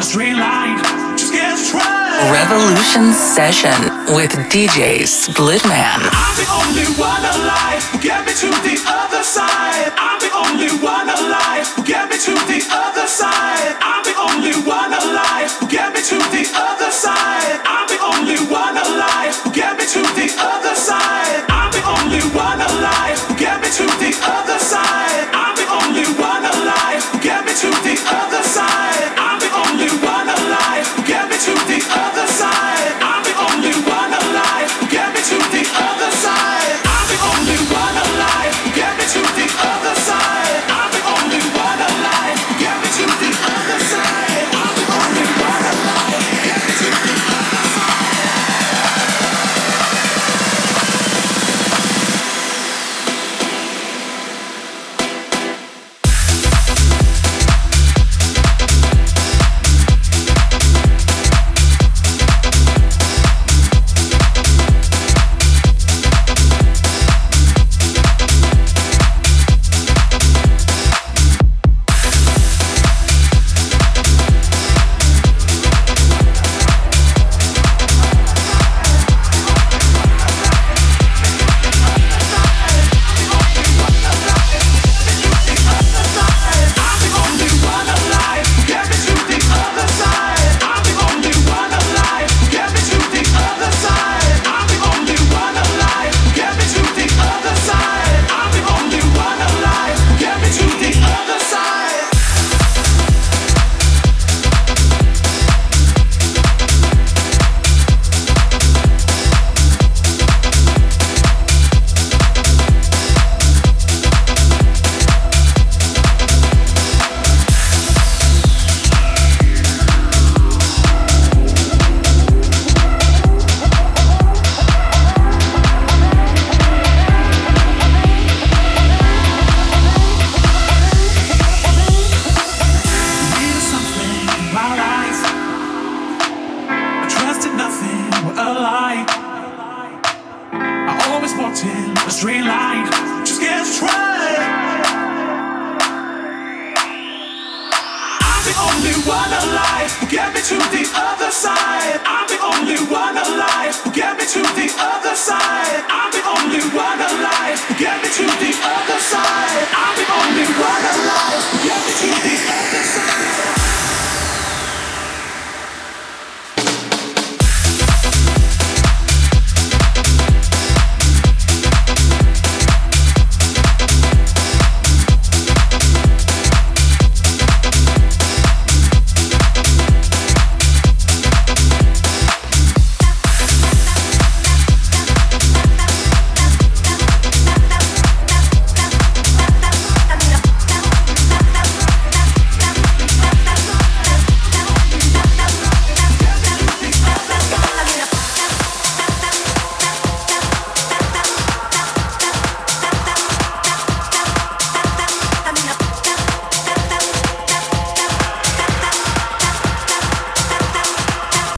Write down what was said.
Revolution Session with DJ Splitman. I'm the only one alive who get me to the other side. I'm the only one alive who get me to the other side. I'm the only one alive who get me to the other side. I'm the only one alive who get me to the other side. I'm the only one alive who get me to the other side. I'm the only one alive who get me to the other side. I'm the only one alive who get me to the other side. I'm the only one alive who get me to the other side. I'm the only one alive who get me to the other side. I'm the only one alive who get me to the other side. I'm the only one alive who get me to the other side. Get me to the other side.